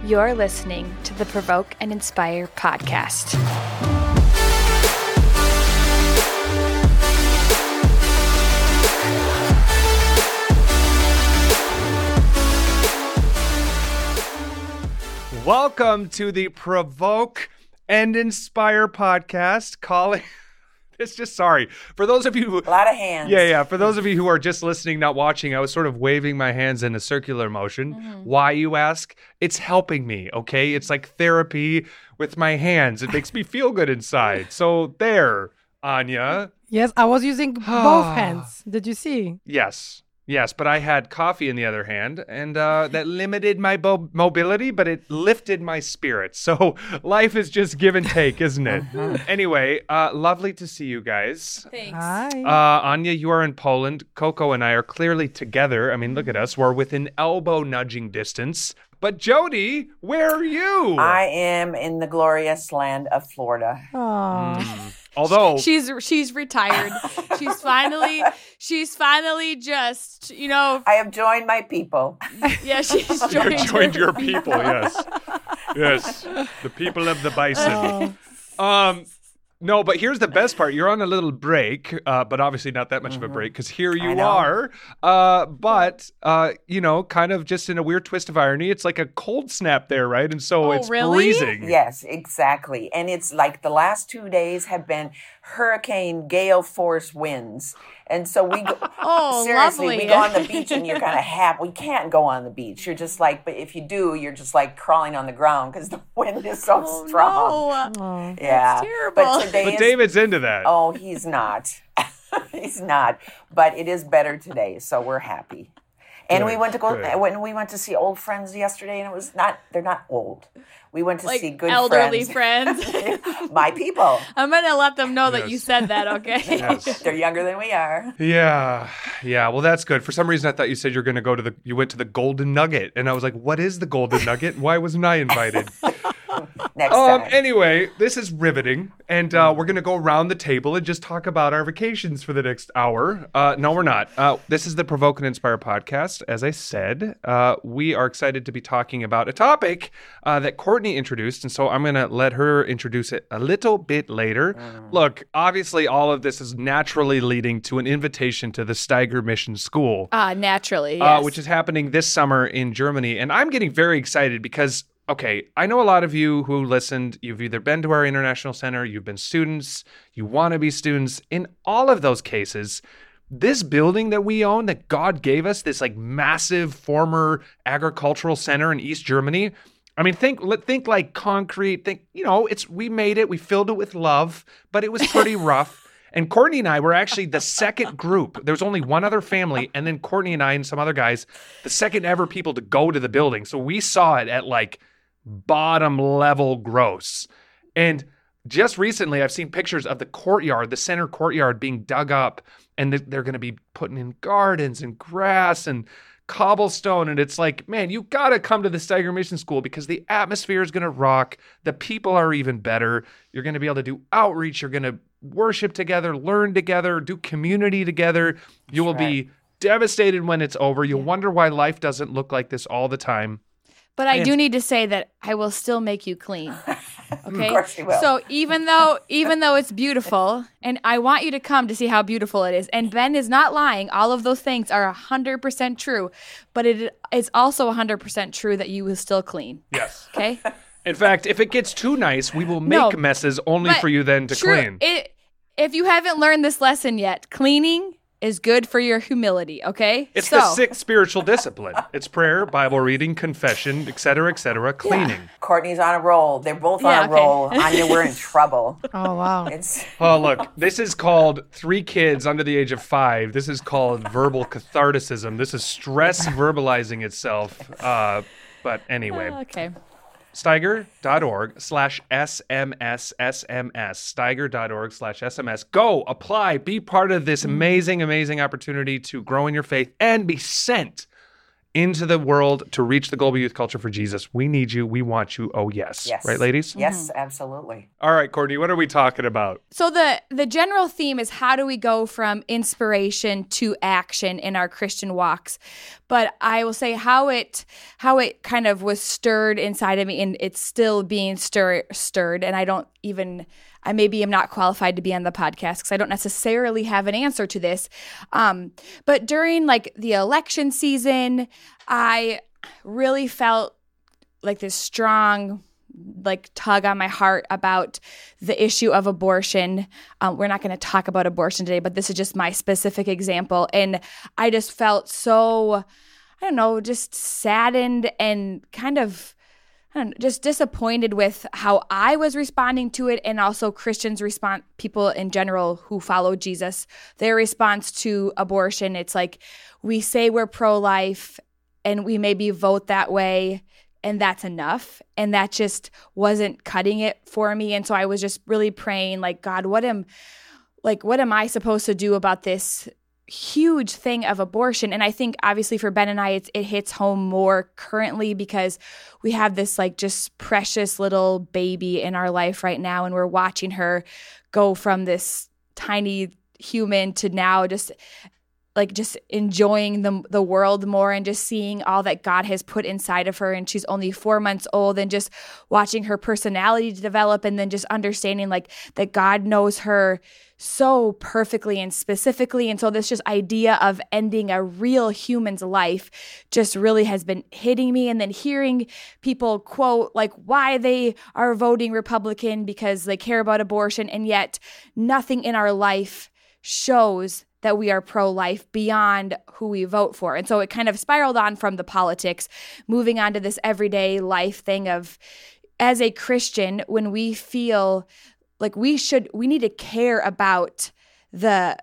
You're listening to the Provoke and Inspire podcast. Welcome to the Provoke and Inspire podcast. It's just sorry. For those of you who... A lot of hands. Yeah. For those of you who are just listening, not watching, I was sort of waving my hands in a circular motion. Why, you ask? It's helping me, okay? It's like therapy with my hands. It makes me feel good inside. So there, Anya. Yes, I was using both hands. Did you see? Yes, but I had coffee in the other hand, and that limited my mobility, but it lifted my spirits. So life is just give and take, isn't it? Anyway, lovely to see you guys. Thanks. Hi. Anya, you are in Poland. Coco and I are clearly together. I mean, look at us. We're within elbow nudging distance. But Jody, where are you? I am in the glorious land of Florida. Aw. Although she's retired. she's finally just, I have joined my people. yeah, she's you joined your people, yes, the people of the bison. No, but here's the best part. You're on a little break, but obviously not that much of a break because here you are. But kind of just in a weird twist of irony, it's like a cold snap there, right? And so it's really? freezing. Yes, exactly. And it's like the last 2 days have been hurricane gale force winds. And so we go, seriously, lovely. we go on the beach and you're kind of happy. We can't go on the beach. You're just like, but if you do, you're just like crawling on the ground because the wind is so strong. No. Yeah. That's terrible. But But David's into that. Oh, he's not. He's not. But it is better today, so we're happy. And we went to when we went to see old friends yesterday, and they're not old. We went to Like see good elderly friends. My people. I'm gonna let them know that Yes. you said that, okay? Yes. They're younger than we are. Yeah. Well, that's good. For some reason, I thought you said you're going to go to you went to the Golden Nugget, and I was like, what is the Golden Nugget? Why wasn't I invited? Next time. Anyway, this is riveting, and we're going to go around the table and just talk about our vacations for the next hour. No, we're not. This is the Provoke and Inspire podcast. As I said, we are excited to be talking about a topic that Courtney introduced, and so I'm going to let her introduce it a little bit later. Look, obviously, all of this is naturally leading to an invitation to the Steiger Mission School. Naturally, yes. Which is happening this summer in Germany. And I'm getting very excited because, okay, I know a lot of you who listened, you've either been to our international center, you've been students, you want to be students. In all of those cases, this building that we own, that God gave us, this like massive former agricultural center in East Germany, I mean, think like concrete, we made it, we filled it with love, but it was pretty rough. And Courtney and I were actually the second group. There was only one other family, and then Courtney and I and some other guys, the second ever people to go to the building. So we saw it at like bottom level gross. And just recently, I've seen pictures of the courtyard, the center courtyard being dug up, and they're going to be putting in gardens and grass and cobblestone. And it's like, man, you got to come to the Steiger Mission School because the atmosphere is going to rock. The people are even better. You're going to be able to do outreach. You're going to worship together, learn together, do community together. You will be devastated when it's over. You'll wonder why life doesn't look like this all the time. But I do need to say that I will still make you clean. Okay? Of course you will. So even though it's beautiful, and I want you to come to see how beautiful it is, and Ben is not lying, all of those things are 100% true, but it is also 100% true that you will still clean. Yes. Okay? In fact, if it gets too nice, we will make messes only But for you then to true, clean. If you haven't learned this lesson yet, cleaning is good for your humility, okay? It's the sixth spiritual discipline. It's prayer, Bible reading, confession, etc., cleaning. Courtney's on a roll. They're both on a roll. Anya, we're in trouble. Oh, wow. Oh, look, this is called 3 kids under the age of 5. This is called verbal catharticism. This is stress verbalizing itself. But anyway. Okay. Steiger.org/SMS. Steiger.org/SMS. Go, apply, be part of this amazing, amazing opportunity to grow in your faith and be sent into the world to reach the global youth culture for Jesus. We need you. We want you. Oh, yes. Yes. Right, ladies? Yes, absolutely. All right, Courtney, what are we talking about? So the general theme is how do we go from inspiration to action in our Christian walks? But I will say how it kind of was stirred inside of me, and it's still being stirred. And I maybe am not qualified to be on the podcast because I don't necessarily have an answer to this. But during like the election season, I really felt like this strong tug on my heart about the issue of abortion. We're not going to talk about abortion today, but this is just my specific example. And I just felt so, I don't know, just saddened and kind of just disappointed with how I was responding to it, and also Christians respond, people in general who follow Jesus, their response to abortion. It's like we say we're pro-life and we maybe vote that way, and that's enough. And that just wasn't cutting it for me. And so I was just really praying, like, God, what am I supposed to do about this huge thing of abortion? And I think obviously for Ben and I, it hits home more currently because we have this like just precious little baby in our life right now, and we're watching her go from this tiny human to now just enjoying the world more, and just seeing all that God has put inside of her. And she's only 4 months old, and just watching her personality develop, and then just understanding like that God knows her so perfectly and specifically. And so this just idea of ending a real human's life just really has been hitting me. And then hearing people quote like why they are voting Republican because they care about abortion, and yet nothing in our life shows that we are pro-life beyond who we vote for. And so it kind of spiraled on from the politics, moving on to this everyday life thing of, as a Christian, when we feel like we need to care about the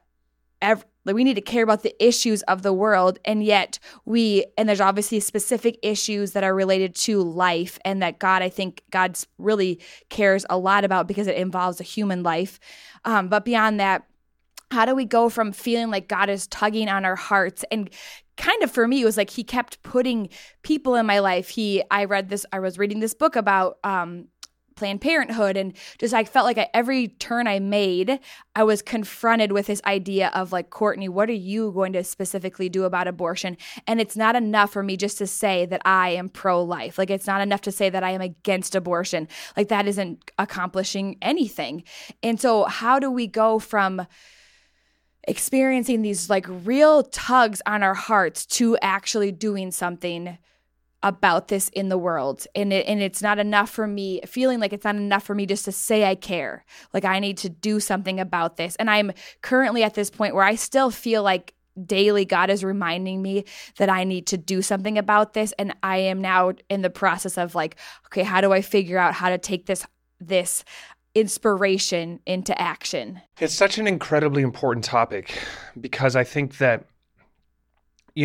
issues of the world, and yet there's obviously specific issues that are related to life, and that I think God really cares a lot about because it involves a human life. But beyond that, how do we go from feeling like God is tugging on our hearts? And kind of for me, it was like he kept putting people in my life. I was reading this book about Planned Parenthood, and just I felt like at every turn I made, I was confronted with this idea of like, Courtney, what are you going to specifically do about abortion? And it's not enough for me just to say that I am pro-life. Like, it's not enough to say that I am against abortion. Like, that isn't accomplishing anything. And so how do we go from experiencing these like real tugs on our hearts to actually doing something about this in the world? And it's not enough for me, feeling like it's not enough for me just to say I care. Like, I need to do something about this. And I'm currently at this point where I still feel like daily God is reminding me that I need to do something about this. And I am now in the process of like, okay, how do I figure out how to take this inspiration into action? It's such an incredibly important topic, because I think that, we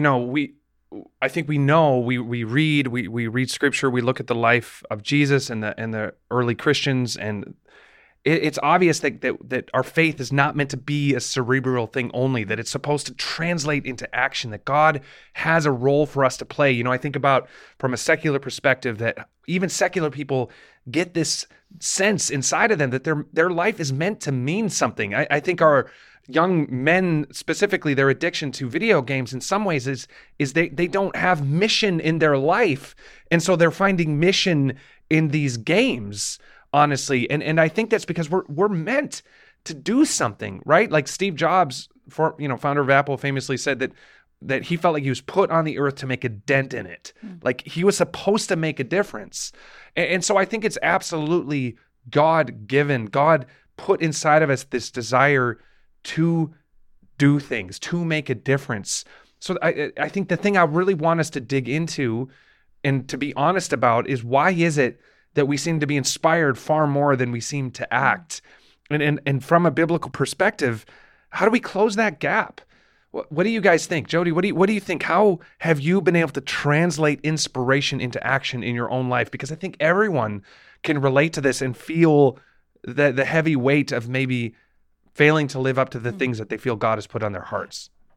read scripture, we look at the life of Jesus and the early Christians, and it's obvious that our faith is not meant to be a cerebral thing only, that it's supposed to translate into action, that God has a role for us to play. I think about from a secular perspective that even secular people get this sense inside of them that their life is meant to mean something. I think our young men, specifically, their addiction to video games in some ways is they don't have mission in their life. And so they're finding mission in these games, honestly. And I think that's because we're meant to do something, right? Like Steve Jobs, founder of Apple, famously said that he felt like he was put on the earth to make a dent in it. Like he was supposed to make a difference. And so I think it's absolutely God-given. God put inside of us this desire to do things, to make a difference. So I think the thing I really want us to dig into and to be honest about is, why is it that we seem to be inspired far more than we seem to act? And from a biblical perspective, how do we close that gap? What do you guys think? Jody, what do you think? How have you been able to translate inspiration into action in your own life? Because I think everyone can relate to this and feel the heavy weight of maybe failing to live up to the things that they feel God has put on their hearts.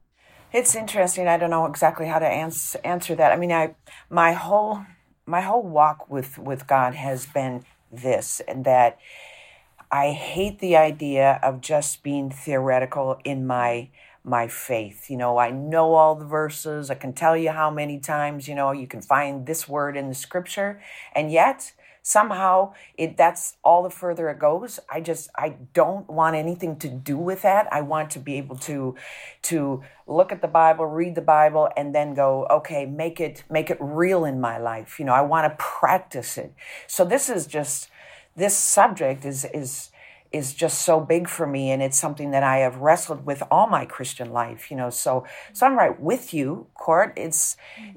It's interesting. I don't know exactly how to answer that. I mean, my whole walk with God has been this, and that I hate the idea of just being theoretical in my faith. I know all the verses. I can tell you how many times, you can find this word in the scripture, and yet somehow that's all the further it goes. I don't want anything to do with that. I want to be able to look at the Bible, read the Bible, and then go, okay, make it real in my life. I want to practice it. So this subject is just so big for me, and it's something that I have wrestled with all my Christian life. So I'm right with you, Court. It's,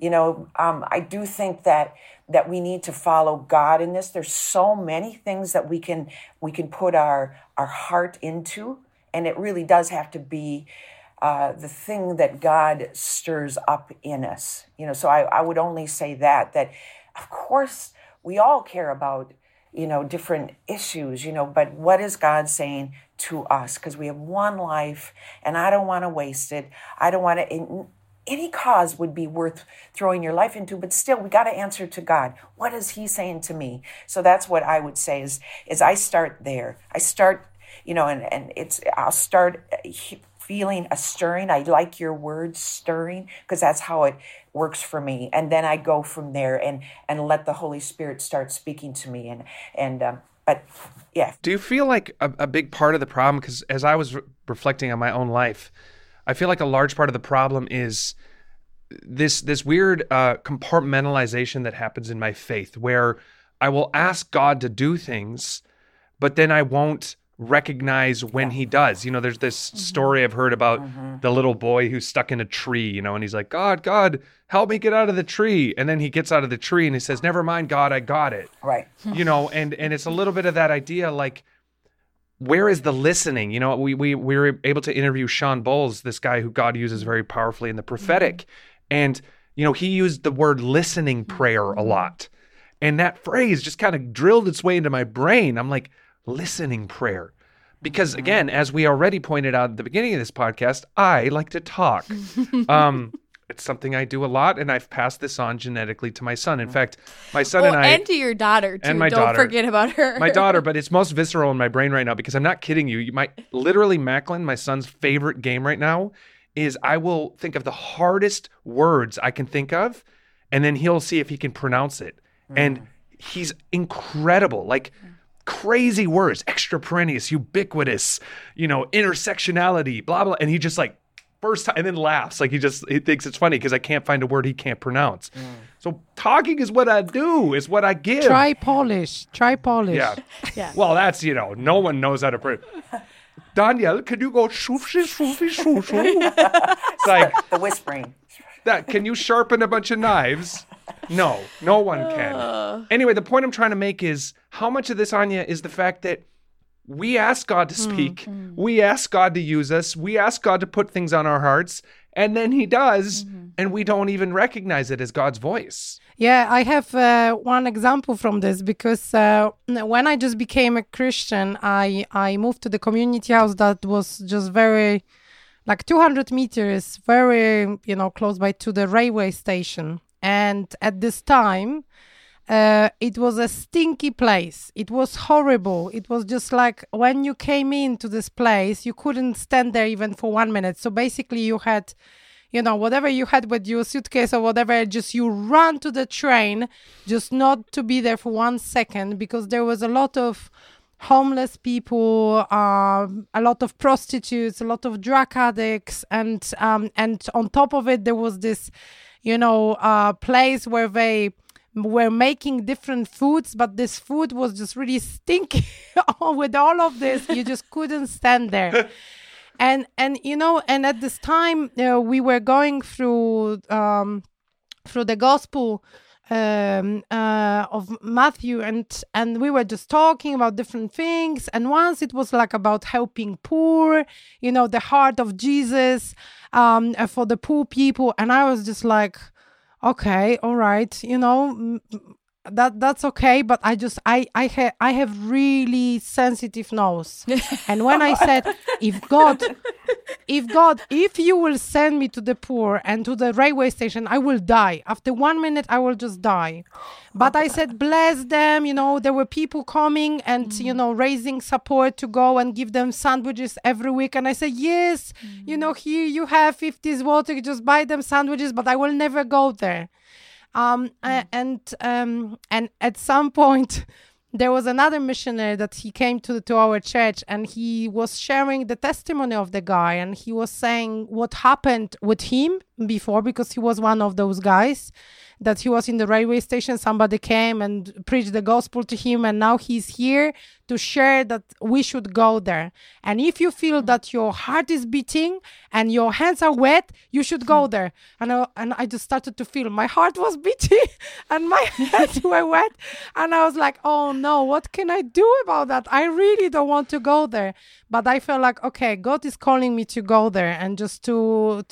I do think that we need to follow God in this. There's so many things that we can put our heart into, and it really does have to be the thing that God stirs up in us. So I would only say that of course we all care about different issues, but what is God saying to us? Because we have one life, and I don't want to waste it. I don't want to. Any cause would be worth throwing your life into, but still, we got to answer to God. What is He saying to me? So that's what I would say is I start there. I start, I'll start feeling a stirring. I like your word stirring, because that's how it works for me. And then I go from there and let the Holy Spirit start speaking to me. But yeah. Do you feel like a big part of the problem, because as I was reflecting on my own life, I feel like a large part of the problem is this weird compartmentalization that happens in my faith, where I will ask God to do things, but then I won't recognize when He does. There's this story I've heard about the little boy who's stuck in a tree, and he's like, God, help me get out of the tree. And then he gets out of the tree and he says, never mind, God, I got it. Right. And it's a little bit of that idea, like, where is the listening? We were able to interview Sean Bowles, this guy who God uses very powerfully in the prophetic. And, he used the word listening prayer a lot. And that phrase just kind of drilled its way into my brain. I'm like, listening prayer. Because again, as we already pointed out at the beginning of this podcast, I like to talk. It's something I do a lot, and I've passed this on genetically to my son. In fact, my son and to your daughter too. And my Don't daughter. forget about her. My daughter, but it's most visceral in my brain right now, because I'm not kidding you. Literally, Macklin, my son's favorite game right now, is I will think of the hardest words I can think of, and then he'll see if he can pronounce it. And he's incredible. Like, crazy words, extraneous, ubiquitous, intersectionality, blah, blah. And he just like first time and then laughs. Like he thinks it's funny because I can't find a word he can't pronounce. So talking is what I do, is what I give. Try Polish. Yeah. Well, that's, no one knows how to pronounce. Daniel, can you go shoofy, shoofy, shoofy? It's like the whispering. Can you sharpen a bunch of knives? No one can. Anyway, the point I'm trying to make is how much of this, Anya, is the fact that we ask God to speak. We ask God to use us. We ask God to put things on our hearts. And then He does. And we don't even recognize it as God's voice. Yeah, I have one example from this, because when I just became a Christian, I moved to the community house that was just very, like 200 meters, very, close by to the railway station. And at this time, it was a stinky place. It was horrible. It was just like when you came into this place, you couldn't stand there even for 1 minute. So basically you had, whatever you had with your suitcase or whatever, just you run to the train, just not to be there for 1 second, because there was a lot of homeless people, a lot of prostitutes, a lot of drug addicts. And on top of it, there was this, place where they were making different foods, but this food was just really stinky. With all of this, you just couldn't stand there. And at this time, we were going through the gospel of Matthew, and we were just talking about different things. And once it was like about helping poor, the heart of Jesus for the poor people. And I was just like, okay, all right, that's okay, but I have really sensitive nose. And when I said, if if you will send me to the poor and to the railway station, I will die. After 1 minute, I will just die. But I said, bless them. There were people coming and, raising support to go and give them sandwiches every week. And I said, yes, here you have 50 zloty, just buy them sandwiches, but I will never go there. And at some point, there was another missionary that he came to our church, and he was sharing the testimony of the guy, and he was saying what happened with him before, because he was one of those guys that he was in the railway station. Somebody came and preached the gospel to him, and now he's here to share that we should go there. And if you feel that your heart is beating and your hands are wet, you should go there. And I just started to feel my heart was beating and my hands were wet. And I was like, oh no, what can I do about that? I really don't want to go there. But I felt like, okay, God is calling me to go there and just to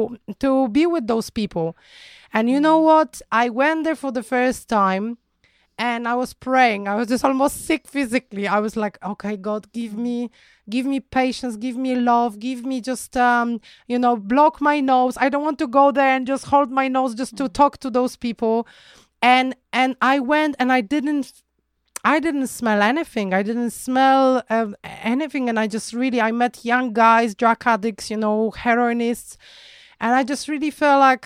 be with those people. And you know what? I went there for the first time and I was praying. I was just almost sick physically. I was like, okay, God, give me patience, give me love, give me just, block my nose. I don't want to go there and just hold my nose just to talk to those people. And I went and I didn't smell anything. I didn't smell anything. And I met young guys, drug addicts, heroinists. And I just really felt like,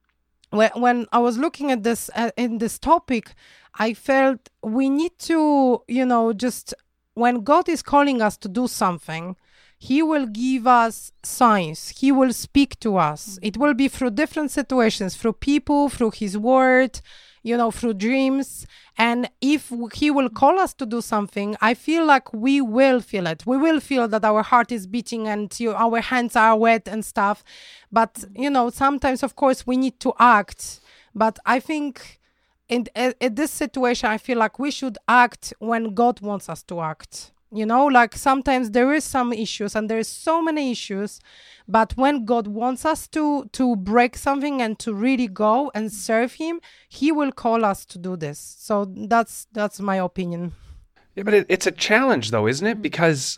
when I was looking at this in this topic, I felt we need to, just when God is calling us to do something, He will give us signs. He will speak to us. It will be through different situations, through people, through His word, through dreams. And if He will call us to do something, I feel like we will feel it. We will feel that our heart is beating and our hands are wet and stuff. But, sometimes, of course, we need to act. But I think in this situation, I feel like we should act when God wants us to act. Like sometimes there is some issues and there is so many issues, but when God wants us to break something and to really go and serve Him, He will call us to do this. So that's my opinion. Yeah, but it's a challenge though, isn't it? Because,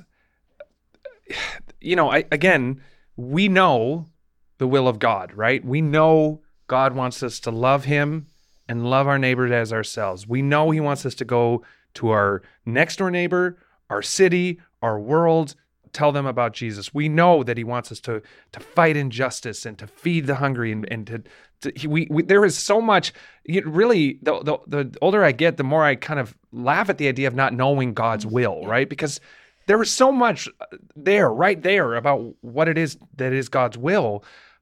we know the will of God, right? We know God wants us to love Him and love our neighbors as ourselves. We know He wants us to go to our next door neighbor, our city, our world, tell them about Jesus. We know that He wants us to fight injustice and to feed the hungry and there is so much. Really, the older I get, the more I kind of laugh at the idea of not knowing God's will, right? Because there is so much right there about what it is that is God's will.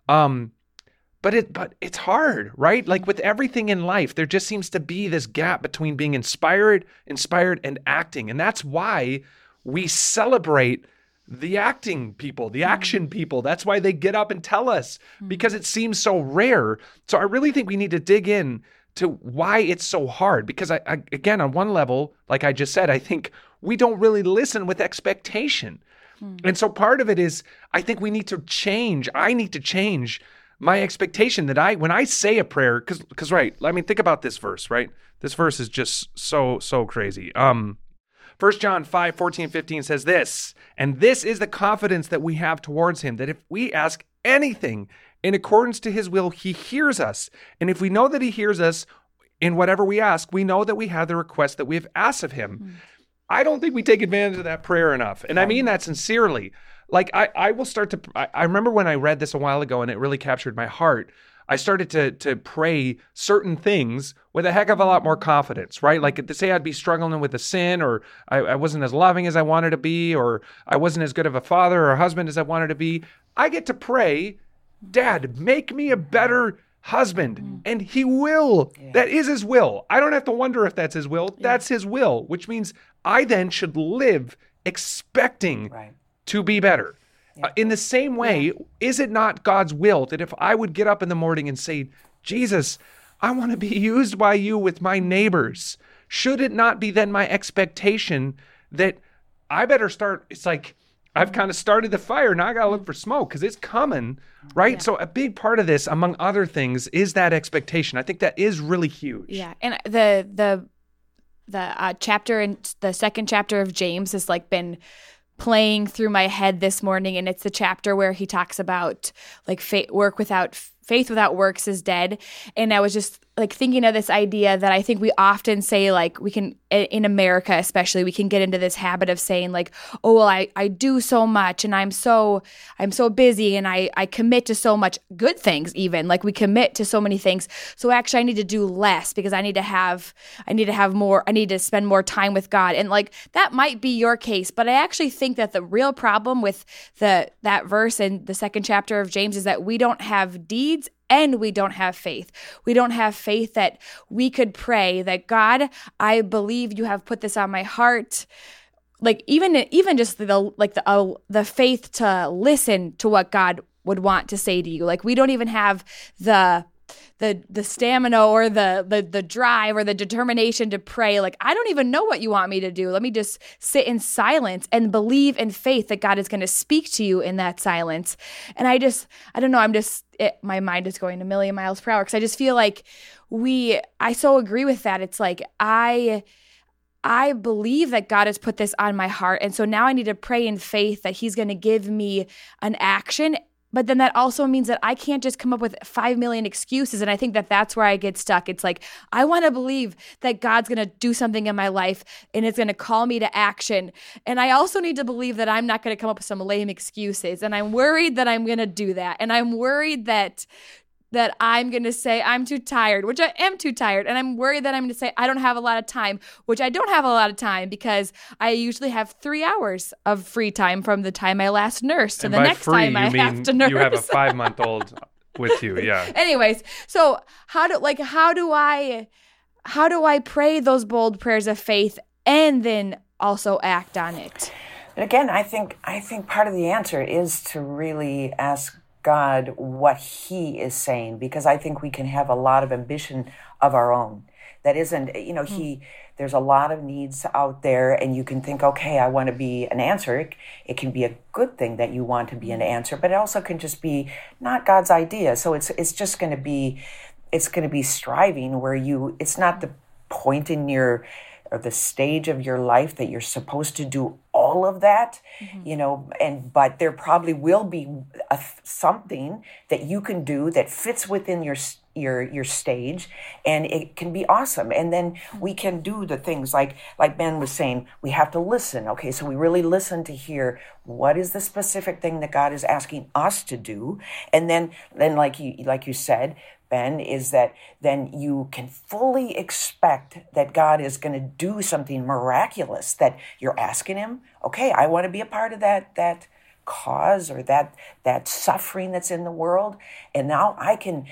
But it's hard, right? Like with everything in life, there just seems to be this gap between being inspired and acting. And that's why we celebrate the acting people, the action people. That's why they get up and tell us, because it seems so rare. So I really think we need to dig in to why it's so hard. Because I again, on one level, like I just said, I think we don't really listen with expectation. And so part of it is, I think we need to change. I need to change my expectation that when I say a prayer, because right, I mean, think about this verse, right? This verse is just so crazy. 1 John 5:14-15 says this, and this is the confidence that we have towards Him, that if we ask anything in accordance to His will, He hears us. And if we know that He hears us in whatever we ask, we know that we have the request that we have asked of Him. I don't think we take advantage of that prayer enough. And I mean that sincerely. Like I will start to, I remember when I read this a while ago and it really captured my heart. I started to pray certain things with a heck of a lot more confidence, right? Like to say I'd be struggling with a sin, or I wasn't as loving as I wanted to be, or I wasn't as good of a father or a husband as I wanted to be. I get to pray, Dad, make me a better husband, and He will. Yeah. That is His will. I don't have to wonder if that's His will. Yeah. That's His will, which means I then should live expecting to be better. Yeah. In the same way, is it not God's will that if I would get up in the morning and say, Jesus, I want to be used by You with my neighbors, should it not be then my expectation that I better start, it's like, I've kind of started the fire, now I got to look for smoke because it's coming, right? Yeah. So a big part of this, among other things, is that expectation. I think that is really huge. Yeah, and the chapter in the second chapter of James has like been playing through my head this morning, and it's the chapter where he talks about like faith without works is dead. And I was just like thinking of this idea that I think we often say, like, we can, in America especially, we can get into this habit of saying like, oh, well, I do so much and I'm so busy and I commit to so much good things, even like we commit to so many things. So actually I need to do less because I need to have more, I need to spend more time with God. And like, that might be your case, but I actually think that the real problem with that verse in the second chapter of James is that we don't have deeds and we don't have faith. We don't have faith that we could pray that, God, I believe you have put this on my heart. Like even just the faith to listen to what God would want to say to you. Like we don't even have the stamina or the drive or the determination to pray. Like, I don't even know what you want me to do. Let me just sit in silence and believe in faith that God is going to speak to you in that silence. And I don't know, my mind is going a million miles per hour because I just feel like I so agree with that. It's like, I believe that God has put this on my heart. And so now I need to pray in faith that he's going to give me an action. But then that also means that I can't just come up with 5 million excuses. And I think that that's where I get stuck. It's like, I want to believe that God's going to do something in my life and it's going to call me to action. And I also need to believe that I'm not going to come up with some lame excuses. And I'm worried that I'm going to do that. And I'm worried that I'm going to say I'm too tired, which I am too tired. And I'm worried that I'm going to say I don't have a lot of time, which I don't have a lot of time because I usually have 3 hours of free time from the time I last nursed to the next time I have to nurse. You have a 5-month-old with you, yeah. Anyways, so how do I pray those bold prayers of faith and then also act on it? And again, I think part of the answer is to really ask God what he is saying, because I think we can have a lot of ambition of our own that isn't, there's a lot of needs out there and you can think, okay, I want to be an answer. It can be a good thing that you want to be an answer, but it also can just be not God's idea. So it's just going to be, striving where it's not the point in or the stage of your life that you're supposed to do all of that, but there probably will be something that you can do that fits within your stage, and it can be awesome. And then we can do the things like Ben was saying, we have to listen. Okay, so we really listen to hear what is the specific thing that God is asking us to do, and then like you said, Ben, is that then you can fully expect that God is going to do something miraculous that you're asking him. Okay, I want to be a part of that cause or that suffering that's in the world, and now I can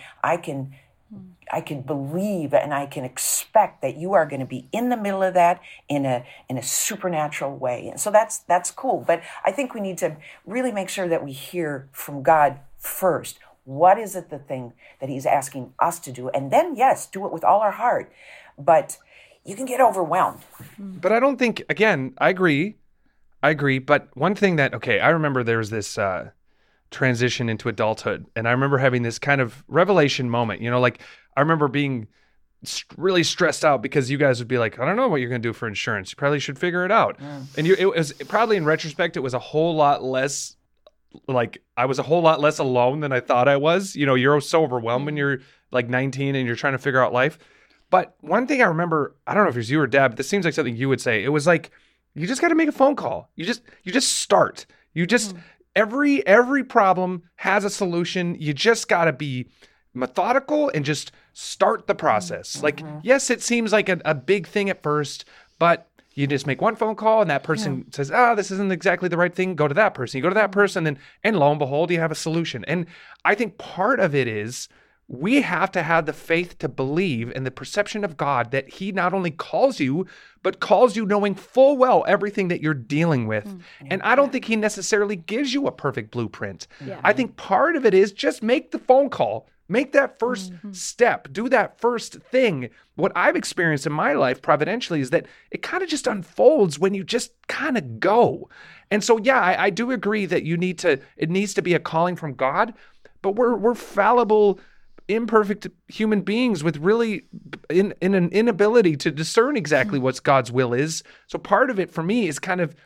believe and I can expect that you are going to be in the middle of that in a supernatural way. And so that's cool. But I think we need to really make sure that we hear from God first. What is it the thing that he's asking us to do? And then, yes, do it with all our heart. But you can get overwhelmed. But I don't think, again, I agree. But one thing I remember there was this transition into adulthood. And I remember having this kind of revelation moment. I remember being really stressed out because you guys would be like, I don't know what you're going to do for insurance. You probably should figure it out. Yeah. And it was probably in retrospect, it was a whole lot less I was a whole lot less alone than I thought I was. You're so overwhelmed when you're like 19 and you're trying to figure out life. But one thing I remember, I don't know if it was you or Deb, but this seems like something you would say. It was like, you just got to make a phone call. You just start. You just, every problem has a solution. You just got to be methodical and just start the process. Mm-hmm. Like, yes, it seems like a big thing at first, but you just make one phone call and that person says, this isn't exactly the right thing. Go to that person. You go to that person and lo and behold, you have a solution. And I think part of it is we have to have the faith to believe in the perception of God that he not only calls you, but calls you knowing full well everything that you're dealing with. And I don't think he necessarily gives you a perfect blueprint. Yeah. I think part of it is just make the phone call. Make that first step. Do that first thing. What I've experienced in my life providentially is that it kind of just unfolds when you just kind of go. And so, I do agree that it needs to be a calling from God, but we're fallible, imperfect human beings with really in an inability to discern exactly what God's will is. So part of it for me is kind of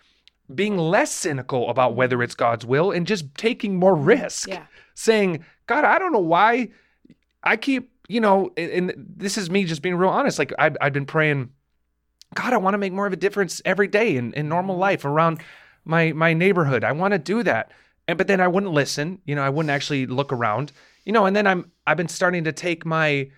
being less cynical about whether it's God's will and just taking more risk. Yeah. Saying, God, I don't know why I keep, and this is me just being real honest. Like I've been praying, God, I want to make more of a difference every day in normal life around my neighborhood. I want to do that. But then I wouldn't listen, I wouldn't actually look around, and then I've been starting to take my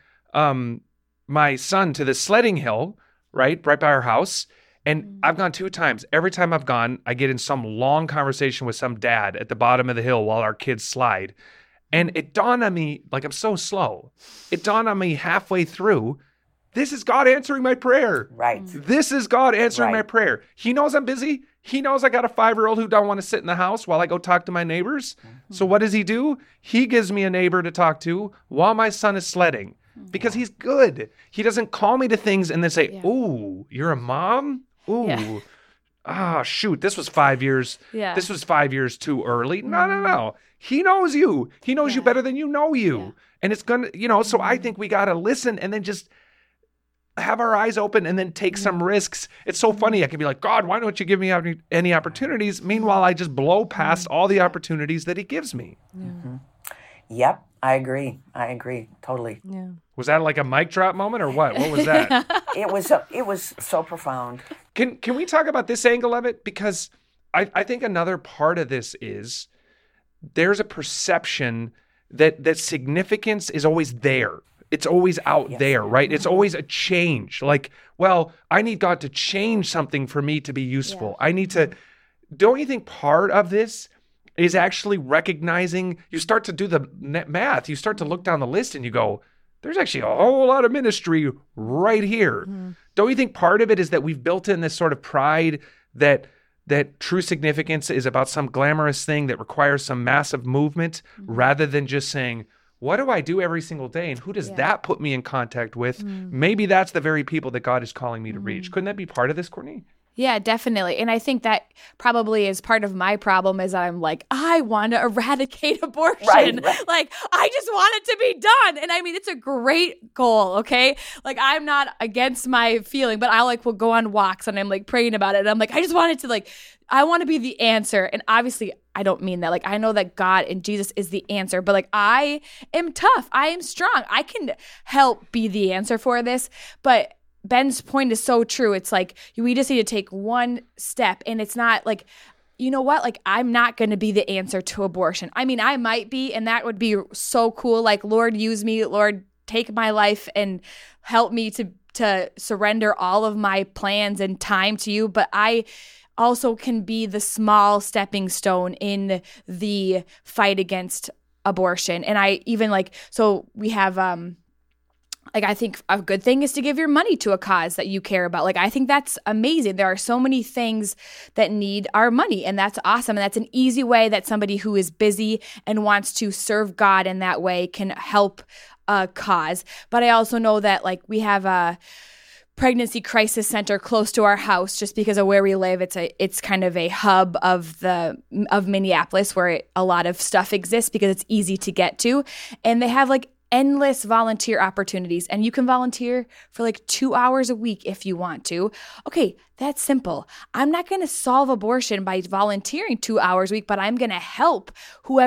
my son to the sledding hill, right by our house. And I've gone 2 times. Every time I've gone, I get in some long conversation with some dad at the bottom of the hill while our kids slide. And it dawned on me, like I'm so slow, it dawned on me halfway through, this is God answering my prayer. Right. This is God answering my Right. prayer. He knows I'm busy. He knows I got a 5-year-old who don't want to sit in the house while I go talk to my neighbors. So what does he do? He gives me a neighbor to talk to while my son is sledding because he's good. He doesn't call me to things and then say, ooh, you're a mom? Ooh. Yeah. Ah, shoot, this was 5 years. Yeah. This was 5 years too early. No. He knows you. He knows you better than you know you. Yeah. And it's going to, so I think we got to listen and then just have our eyes open and then take some risks. It's so funny. I can be like, God, why don't you give me any opportunities? Meanwhile, I just blow past all the opportunities that he gives me. Yep, I agree. Totally. Yeah. Was that like a mic drop moment or what? What was that? It was so profound. Can we talk about this angle of it? Because I think another part of this is there's a perception that significance is always there. It's always out there, right? It's always a change. Like, well, I need God to change something for me to be useful. I need to, don't you think part of this is actually recognizing, you start to do the math, you start to look down the list and you go, there's actually a whole lot of ministry right here. Don't you think part of it is that we've built in this sort of pride that true significance is about some glamorous thing that requires some massive movement rather than just saying, what do I do every single day? And who does that put me in contact with? Maybe that's the very people that God is calling me to reach. Couldn't that be part of this, Courtney? Yeah, definitely. And I think that probably is part of my problem is I'm like, I want to eradicate abortion. Right. Like, I just want it to be done. And I mean, it's a great goal, okay? Like, I'm not against my feeling, but will go on walks and I'm like praying about it. And I'm like, I just want it to I want to be the answer. And obviously, I don't mean that. Like, I know that God and Jesus is the answer, but I am tough. I am strong. I can help be the answer for this. But Ben's point is so true. It's like, we just need to take one step, and it's not like, you know what? Like, I'm not going to be the answer to abortion. I mean, I might be, and that would be so cool. Like, Lord, use me. Lord, take my life and help me to surrender all of my plans and time to you. But I also can be the small stepping stone in the fight against abortion. And I even so we have, I think a good thing is to give your money to a cause that you care about. I think that's amazing. There are so many things that need our money, and that's awesome. And that's an easy way that somebody who is busy and wants to serve God in that way can help a cause. But I also know that we have a pregnancy crisis center close to our house just because of where we live. It's kind of a hub of Minneapolis where a lot of stuff exists because it's easy to get to. And they have endless volunteer opportunities, and you can volunteer for 2 hours a week if you want to. Okay, that's simple. I'm not going to solve abortion by volunteering 2 hours a week, but I'm going to help who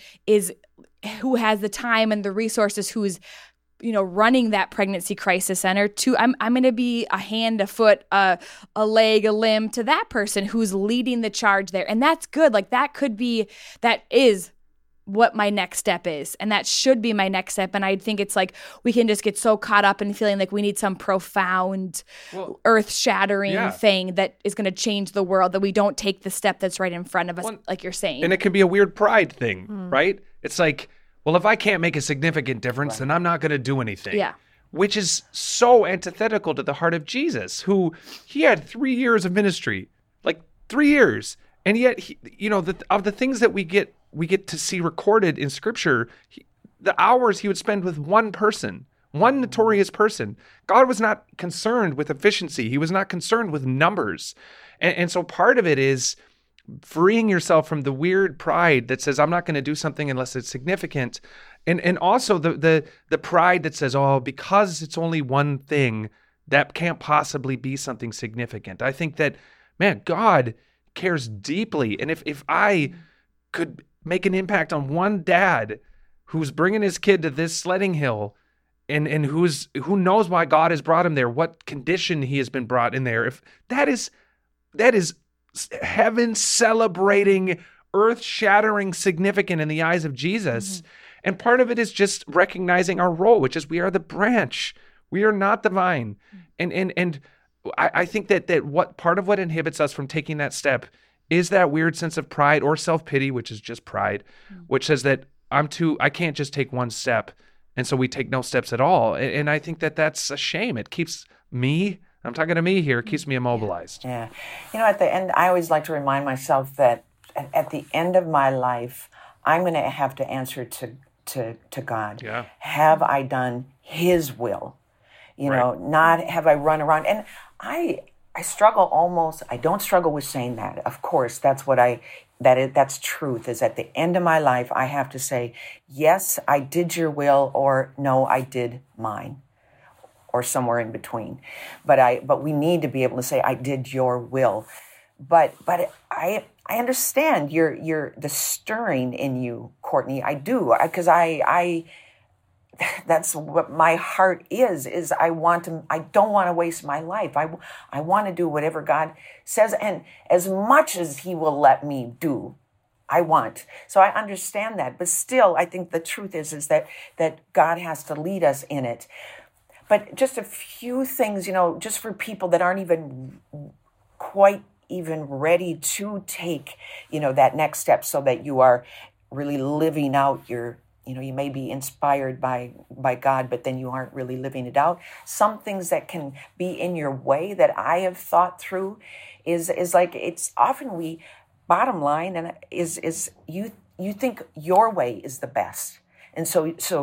has the time and the resources, who's running that pregnancy crisis center. I'm going to be a hand, a foot, a leg, a limb to that person who's leading the charge there. And that's good. That is what my next step is. And that should be my next step. And I think it's we can just get so caught up in feeling like we need some profound, earth-shattering thing that is going to change the world, that we don't take the step that's right in front of us, like you're saying. And it can be a weird pride thing, right? It's well, if I can't make a significant difference, then I'm not going to do anything. Yeah. Which is so antithetical to the heart of Jesus, who he had 3 years of ministry, 3 years. And yet, of the things that we get to see recorded in Scripture, the hours he would spend with one person, one notorious person. God was not concerned with efficiency. He was not concerned with numbers. And so part of it is freeing yourself from the weird pride that says, I'm not going to do something unless it's significant. And also the pride that says, oh, because it's only one thing, that can't possibly be something significant. I think that, man, God cares deeply. And if I could make an impact on one dad who's bringing his kid to this sledding hill and who knows why God has brought him there, what condition he has been brought in there, if that is heaven celebrating, earth shattering significant in the eyes of Jesus. And part of it is just recognizing our role, which is we are the branch. We are not the vine. And I think that what part of what inhibits us from taking that step is that weird sense of pride or self-pity, which is just pride, which says that I can't just take one step. And so we take no steps at all. And I think that that's a shame. It keeps me, I'm talking to me here, it keeps me immobilized. Yeah. At the end, I always like to remind myself that at the end of my life, I'm going to have to answer to God. Yeah. Have I done His will? Not have I run around. And I struggle almost, I don't struggle with saying that. Of course, that's that's truth, is at the end of my life, I have to say, yes, I did your will, or no, I did mine, or somewhere in between. But we need to be able to say, I did your will. But I understand the stirring in you, Courtney. I do, because I that's what my heart is I don't want to waste my life. I want to do whatever God says, and as much as He will let me do, I want. So I understand that, but still, I think the truth is that God has to lead us in it. But just a few things, just for people that aren't even quite even ready to take, that next step, so that you are really living out your, you may be inspired by God, but then you aren't really living it out. Some things that can be in your way that I have thought through is like, it's often bottom line, and is you think your way is the best. And so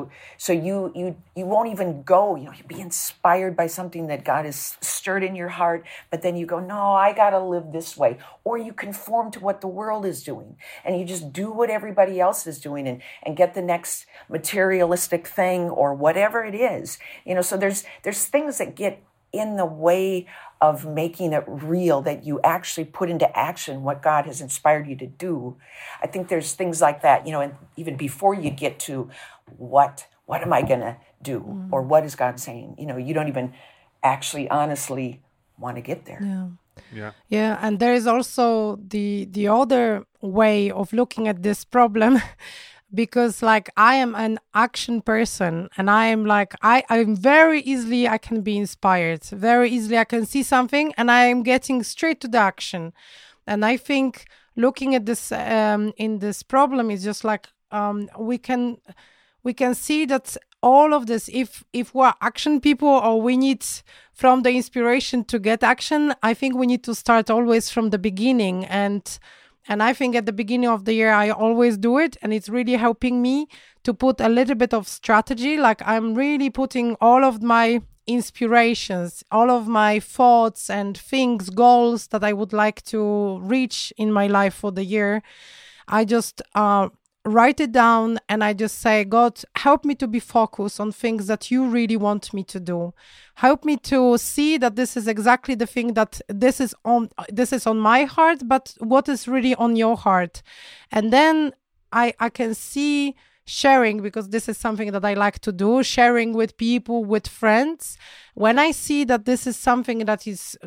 you won't even go, you be inspired by something that God has stirred in your heart, but then you go, no, I got to live this way. Or you conform to what the world is doing, and you just do what everybody else is doing and get the next materialistic thing or whatever it is. So there's things that get in the way of making it real, that you actually put into action what God has inspired you to do. I think there's things like that, and even before you get to what am I going to do, or what is God saying, you don't even actually honestly want to get there. Yeah, and there is also the other way of looking at this problem. Because I am an action person, and I am I'm very easily, I can be inspired. Very easily I can see something and I am getting straight to the action. And I think looking at this in this problem is just we can see that all of this, if we're action people, or we need from the inspiration to get action, I think we need to start always from the beginning. And I think at the beginning of the year, I always do it. And it's really helping me to put a little bit of strategy. I'm really putting all of my inspirations, all of my thoughts and things, goals that I would like to reach in my life for the year. I just write it down, and I just say, God, help me to be focused on things that you really want me to do. Help me to see that this is exactly the thing that this is on my heart, but what is really on your heart. And then I can see sharing, because this is something that I like to do, sharing with people, with friends. When I see that this is something that is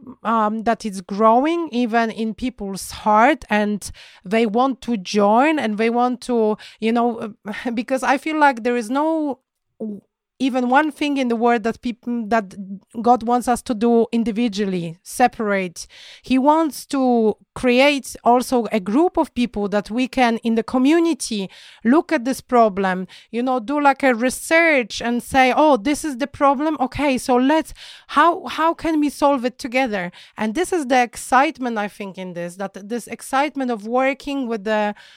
growing even in people's heart, and they want to join, and they want to, because I feel like there is no even one thing in the world that God wants us to do individually, separate. He wants to create also a group of people that we can, in the community, look at this problem, do a research and say, oh, this is the problem. Okay, so how can we solve it together? And this is the excitement, I think, in this excitement of working with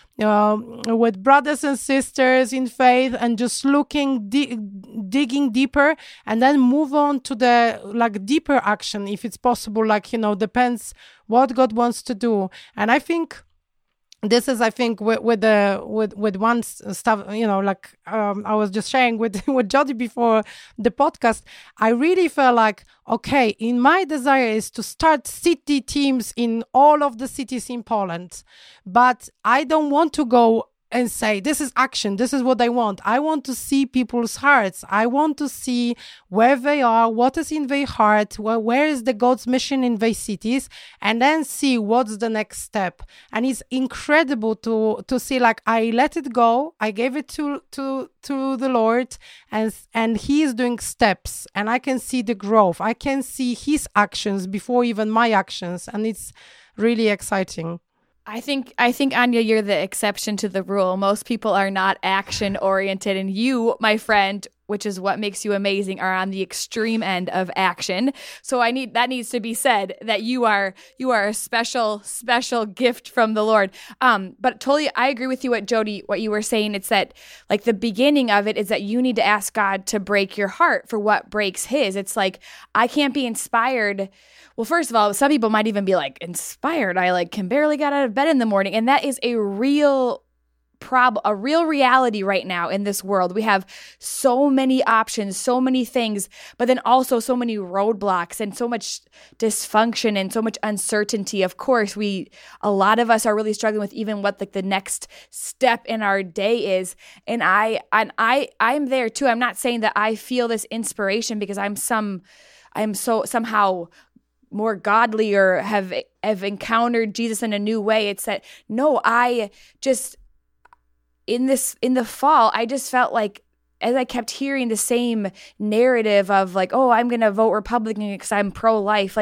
with brothers and sisters in faith, and just looking, digging deeper, and then move on to the deeper action if it's possible. Depends what God wants to do. And I think this is, I think, with one stuff, like I was just sharing with Jody before the podcast. I really felt like, okay, in my desire is to start city teams in all of the cities in Poland, but I don't want to go and say, this is action, this is what I want. I want to see people's hearts. I want to see where they are, what is in their heart, where is the God's mission in their cities, and then see what's the next step. And it's incredible to see, like, I let it go, I gave it to the Lord, and He is doing steps, and I can see the growth. I can see His actions before even my actions, and it's really exciting. I think Anya, you're the exception to the rule. Most people are not action oriented, and you, my friend, which is what makes you amazing, are on the extreme end of action. So that needs to be said, that you are a special gift from the Lord. But totally, I agree with you what you were saying. It's that, like, the beginning of it is that you need to ask God to break your heart for what breaks His. It's like, I can't be inspired. Well, first of all, some people might even be like, inspired. I can barely get out of bed in the morning. And that is a real reality right now in this world. We have so many options, so many things, but then also so many roadblocks and so much dysfunction and so much uncertainty. Of course, a lot of us are really struggling with even what the next step in our day is. And I'm there too. I'm not saying that I feel this inspiration because I'm so somehow more godly or have encountered Jesus in a new way. It's that, no, I just, in the fall, I just felt like, as I kept hearing the same narrative of like, oh, I'm going to vote Republican because I'm pro-life,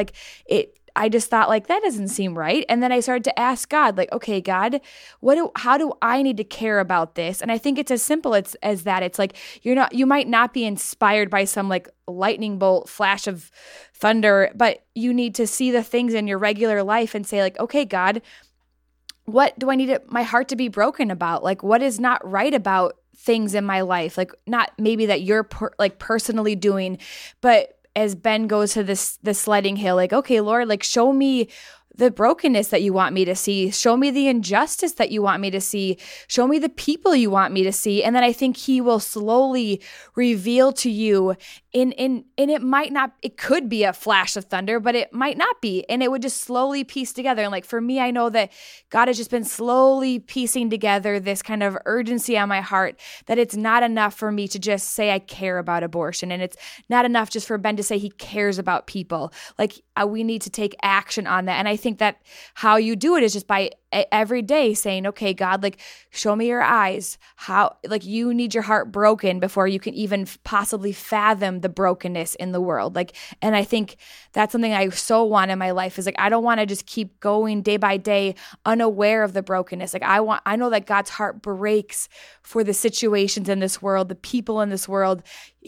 I just thought, like, that doesn't seem right. And then I started to ask God, like, okay, God, how do I need to care about this? And I think it's as simple as that. It's like, you might not be inspired by some like lightning bolt flash of thunder, but you need to see the things in your regular life and say, like, okay, God, what do I need my heart to be broken about? Like, what is not right about things in my life? Like, not maybe that you're personally doing, but as Ben goes to the sledding hill, like, okay, Lord, like, show me the brokenness that you want me to see. Show me the injustice that you want me to see. Show me the people you want me to see. And then I think He will slowly reveal to you and it could be a flash of thunder, but it might not be. And it would just slowly piece together. And like, for me, I know that God has just been slowly piecing together this kind of urgency on my heart, that it's not enough for me to just say I care about abortion. And it's not enough just for Ben to say he cares about people. Like, we need to take action on that. And I think that how you do it is just by every day saying, okay, God, like, show me your eyes. How, like, you need your heart broken before you can even possibly fathom the brokenness in the world. Like, and I think that's something I so want in my life, is like, I don't want to just keep going day by day unaware of the brokenness. Like, I know that God's heart breaks for the situations in this world, the people in this world.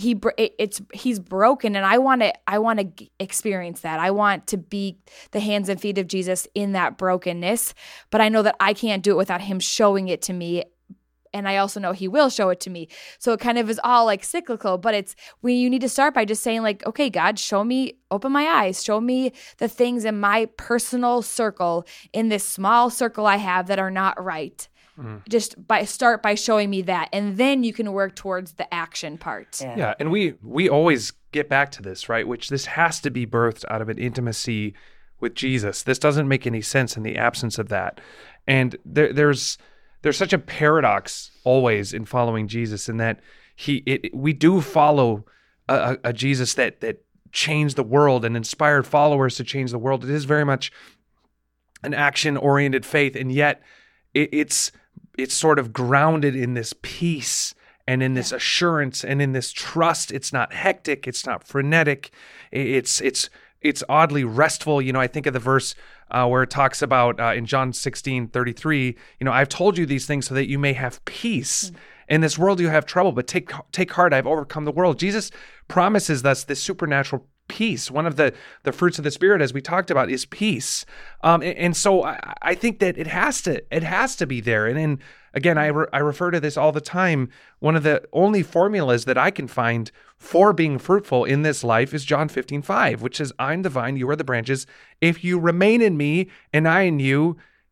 He's broken, and I want to experience that. I want to be the hands and feet of Jesus in that brokenness. But I know that I can't do it without Him showing it to me. And I also know He will show it to me. So it kind of is all like cyclical, but it's when you need to start by just saying, like, okay, God, show me, open my eyes, show me the things in my personal circle, in this small circle I have, that are not right. Just start by showing me that, and then you can work towards the action part. Yeah, and we always get back to this, right? Which this has to be birthed out of an intimacy with Jesus. This doesn't make any sense in the absence of that. And there's such a paradox always in following Jesus, in that we do follow a Jesus that changed the world and inspired followers to change the world. It is very much an action-oriented faith, and yet it's sort of grounded in this peace and in this assurance and in this trust. It's not hectic. It's not frenetic. It's oddly restful. I think of the verse where it talks about in John 16:33, I've told you these things so that you may have peace. In this world you have trouble, but take heart, I've overcome the world. Jesus promises us this supernatural peace. One of the fruits of the Spirit, as we talked about, is peace. And so I think that it has to be there. And again, I refer to this all the time. One of the only formulas that I can find for being fruitful in this life is John 15:5, which says, I'm the vine, you are the branches. If you remain in me and I in you,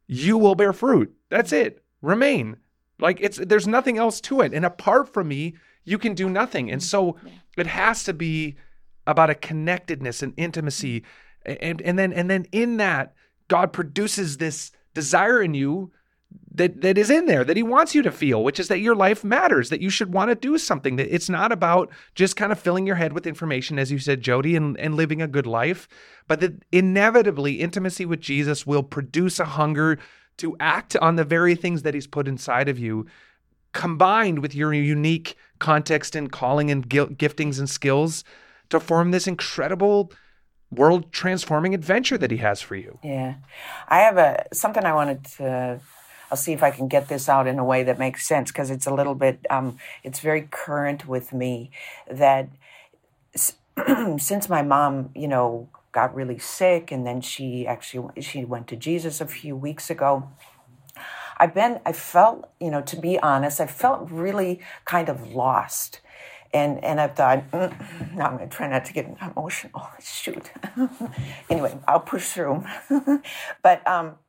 you will bear fruit. That's it. Remain. Like there's nothing else to it. And apart from me, you can do nothing. And so it has to be about a connectedness and intimacy. And then in that, God produces this desire in you that is in there, that he wants you to feel, which is that your life matters, that you should want to do something, that it's not about just kind of filling your head with information, as you said, Jody, and living a good life, but that inevitably intimacy with Jesus will produce a hunger to act on the very things that he's put inside of you, combined with your unique context and calling and giftings and skills to form this incredible world transforming adventure that he has for you. Yeah. I have something I wanted to, I'll see if I can get this out in a way that makes sense, because it's a little bit, it's very current with me, that since my mom, got really sick, and then she went to Jesus a few weeks ago, I felt, to be honest, I felt really kind of lost. And I thought, now I'm going to try not to get emotional. Shoot. Anyway, I'll push through. But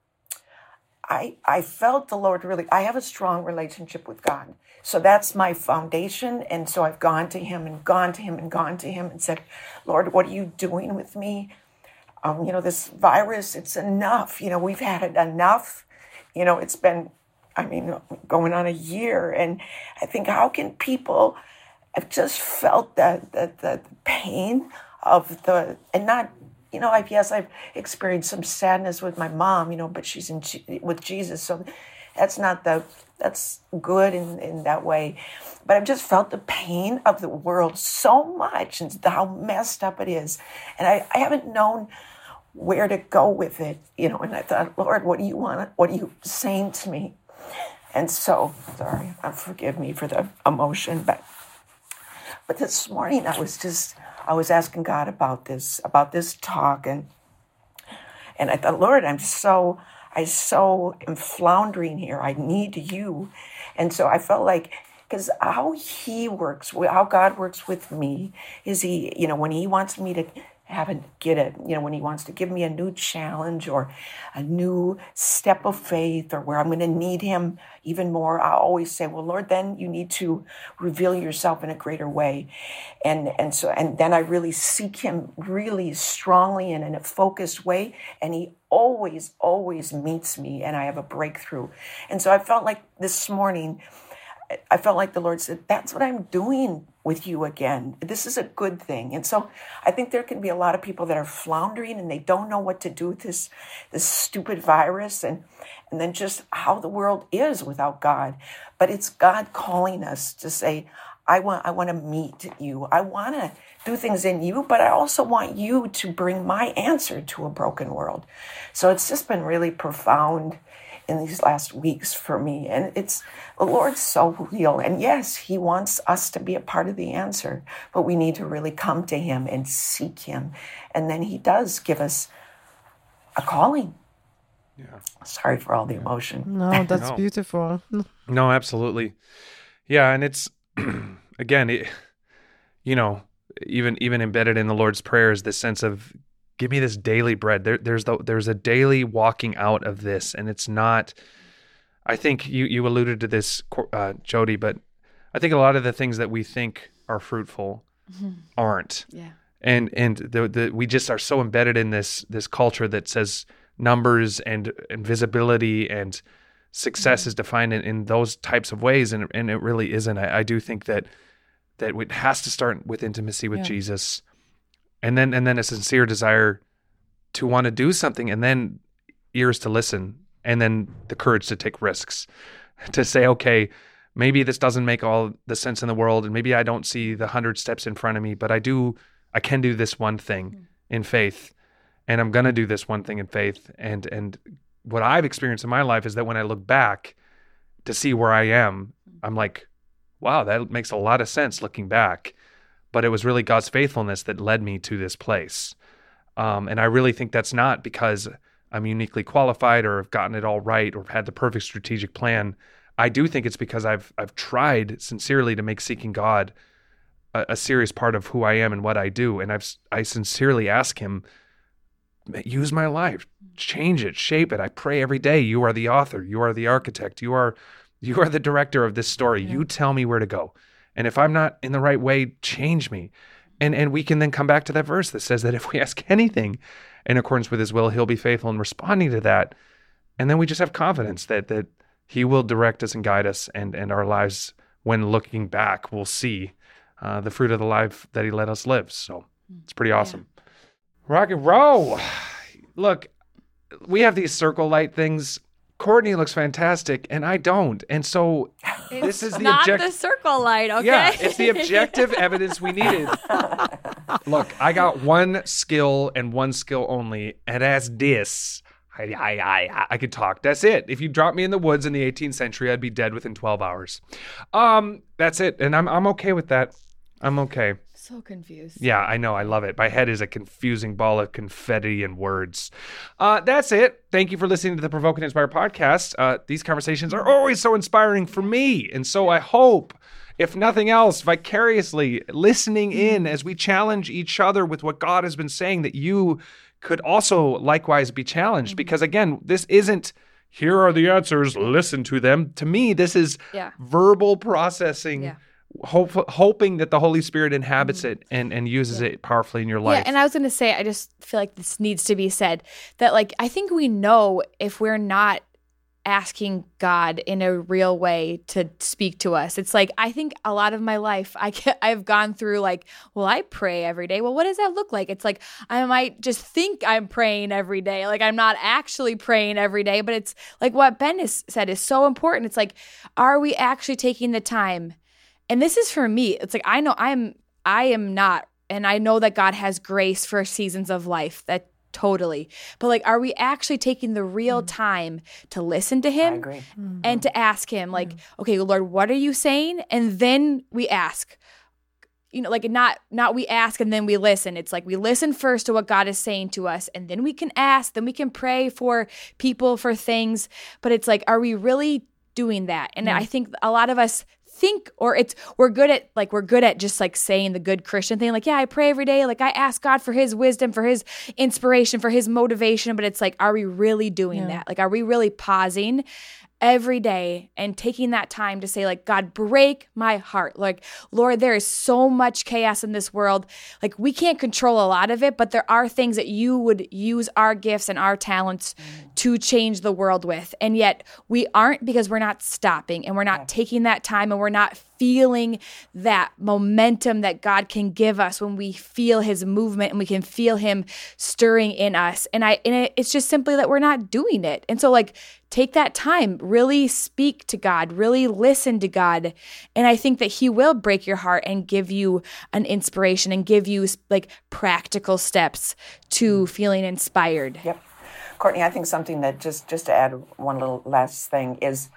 I felt the Lord really, I have a strong relationship with God. So that's my foundation. And so I've gone to him and gone to him and gone to him and said, Lord, what are you doing with me? This virus, it's enough. We've had it enough. It's been, going on a year. And I think, how can people... I've just felt the pain of yes, I've experienced some sadness with my mom, but she's with Jesus, so that's good in that way. But I've just felt the pain of the world so much, and how messed up it is, and I haven't known where to go with it, and I thought, Lord, what do you want? What are you saying to me? And so, sorry, forgive me for the emotion, But this morning I was asking God about this talk, and I thought, Lord, I am floundering here. I need you. And so I felt like, because how God works with me is when he wants me to when he wants to give me a new challenge or a new step of faith, or where I'm going to need him even more, I always say, well, Lord, then you need to reveal yourself in a greater way. And then I really seek him really strongly and in a focused way. And he always, always meets me, and I have a breakthrough. And so I felt like this morning, I felt like the Lord said, that's what I'm doing with you again. This is a good thing. And so I think there can be a lot of people that are floundering, and they don't know what to do with this stupid virus, and then just how the world is without God. But it's God calling us to say, I want to meet you. I want to do things in you, but I also want you to bring my answer to a broken world. So it's just been really profound in these last weeks for me. And the Lord's so real. And yes, he wants us to be a part of the answer, but we need to really come to him and seek him. And then he does give us a calling. Yeah. Sorry for all the emotion. No, that's beautiful. No, absolutely. Yeah. And it's, again, even embedded in the Lord's Prayer is this sense of, give me this daily bread. There's a daily walking out of this, and it's not. I think you alluded to this, Jody, but I think a lot of the things that we think are fruitful aren't. Yeah. And we just are so embedded in this culture that says numbers and visibility and success is defined in those types of ways, and it really isn't. I do think that it has to start with intimacy with Jesus. And then a sincere desire to want to do something, and then ears to listen, and then the courage to take risks, to say, okay, maybe this doesn't make all the sense in the world, and maybe I don't see the 100 steps in front of me, but I can do this one thing in faith, and I'm going to do this one thing in faith. And what I've experienced in my life is that when I look back to see where I am, I'm like, wow, that makes a lot of sense looking back. But it was really God's faithfulness that led me to this place. And I really think that's not because I'm uniquely qualified or have gotten it all right or had the perfect strategic plan. I do think it's because I've tried sincerely to make seeking God a serious part of who I am and what I do. And I sincerely ask him, use my life, change it, shape it. I pray every day. You are the author. You are the architect. You are the director of this story. You tell me where to go. And if I'm not in the right way, change me. And we can then come back to that verse that says that if we ask anything in accordance with his will, he'll be faithful in responding to that. And then we just have confidence that he will direct us and guide us, and our lives, when looking back, we'll see the fruit of the life that he let us live. So it's pretty awesome. Yeah. Rock and roll. Look, we have these circle light things. Courtney looks fantastic, and I don't. And so this is the not the circle light, okay? Yeah, it's the objective evidence we needed. Look, I got one skill and one skill only, and as this, I could talk. That's it. If you dropped me in the woods in the 18th century, I'd be dead within 12 hours. That's it, and I'm okay with that. I'm okay. So confused. Yeah, I know. I love it. My head is a confusing ball of confetti and words. That's it. Thank you for listening to the Provoke and Inspire podcast. These conversations are always so inspiring for me. And so I hope, if nothing else, vicariously listening in as we challenge each other with what God has been saying, that you could also likewise be challenged. Because again, this isn't, here are the answers, listen to them. To me, this is verbal processing. Yeah. Hoping that the Holy Spirit inhabits it and uses it powerfully in your life. Yeah, and I was going to say, I just feel like this needs to be said, that like, I think we know if we're not asking God in a real way to speak to us. It's like, I think a lot of my life, I've gone through like, well, I pray every day. Well, what does that look like? It's like, I might just think I'm praying every day. Like, I'm not actually praying every day, but it's like what Ben has said is so important. It's like, are we actually taking the time? And this is for me. It's like, I know I am not, and I know that God has grace for seasons of life, that totally. But like, are we actually taking the real time to listen to him? I agree. And to ask him like, okay, Lord, what are you saying? And then we ask, like not we ask and then we listen. It's like we listen first to what God is saying to us, and then we can ask, then we can pray for people, for things. But it's like, are we really doing that? And I think a lot of us think, or we're good at just like saying the good Christian thing, like, yeah, I pray every day, like I ask God for his wisdom, for his inspiration, for his motivation. But it's like, are we really doing that? Like, are we really pausing every day and taking that time to say, like, God, break my heart. Like, Lord, there is so much chaos in this world. Like, we can't control a lot of it, but there are things that you would use our gifts and our talents to change the world with. And yet we aren't, because we're not stopping and we're not taking that time, and we're not feeling that momentum that God can give us when we feel his movement and we can feel him stirring in us. And it's just simply that we're not doing it. And so like, take that time, really speak to God, really listen to God. And I think that he will break your heart and give you an inspiration and give you like practical steps to feeling inspired. Yep. Courtney, I think something that just to add one little last thing is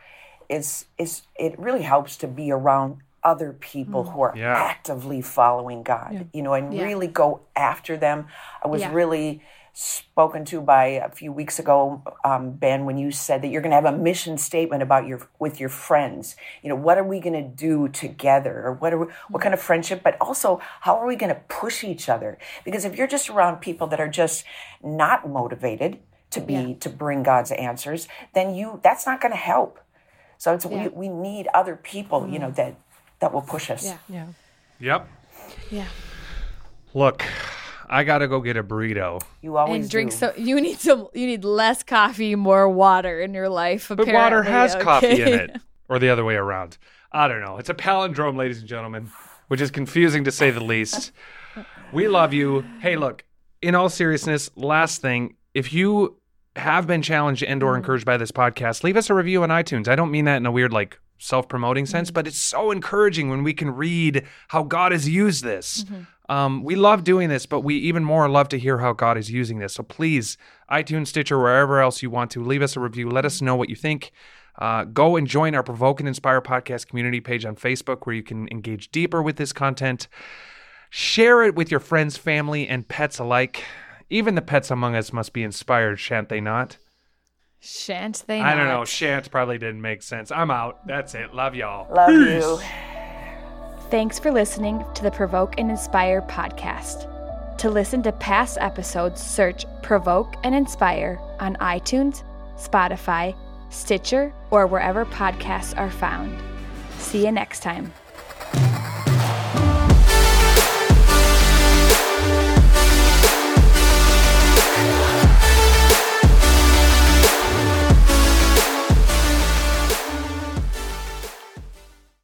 it really helps to be around other people who are actively following God, and really go after them. I was really spoken to by a few weeks ago, Ben, when you said that you're going to have a mission statement about with your friends. What are we going to do together, or what kind of friendship? But also, how are we going to push each other? Because if you're just around people that are just not motivated to bring God's answers, then that's not going to help. So we need other people, that will push us. Yeah. Yep. Yeah. Look, I gotta go get a burrito. You always drink. do. So you need less coffee, more water in your life. But water has coffee in it, or the other way around. I don't know. It's a palindrome, ladies and gentlemen, which is confusing to say the least. We love you. Hey, look. In all seriousness, last thing, if you have been challenged and or encouraged by this podcast, leave us a review on iTunes. I don't mean that in a weird like self-promoting sense, but it's so encouraging when we can read how God has used this. We love doing this, but we even more love to hear how God is using this. So please, iTunes, Stitcher, wherever else you want to, leave us a review. Let us know what you think. Go and join our Provoke and Inspire podcast community page on Facebook, where you can engage deeper with this content. Share it with your friends, family, and pets alike. Even the pets among us must be inspired, shan't they not? Shan't they not? I don't know. Shan't probably didn't make sense. I'm out. That's it. Love y'all. Love you. Thanks for listening to the Provoke and Inspire podcast. To listen to past episodes, search Provoke and Inspire on iTunes, Spotify, Stitcher, or wherever podcasts are found. See you next time.